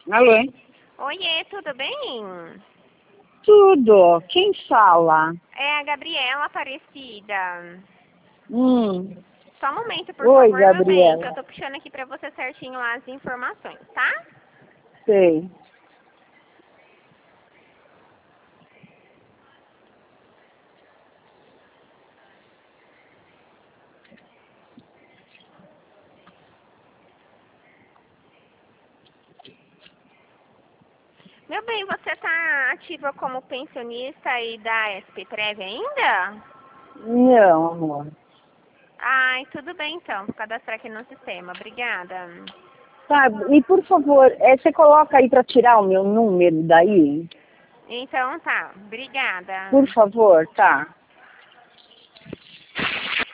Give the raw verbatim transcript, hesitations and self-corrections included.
Alô? Oiê, tudo bem? Tudo. Quem fala? É a Gabriela Aparecida. Hum. Só um momento, por Oi, favor, meu bem, que eu Gabriela. tô puxando aqui pra você certinho lá as informações, tá? Sei. Meu bem, você tá ativa como pensionista aí da S P Prev ainda? Não, amor. Ai, tudo bem então, vou cadastrar aqui no sistema, obrigada. Tá, e por favor, é, você coloca aí pra tirar o meu número daí? Então tá, obrigada. Por favor, tá?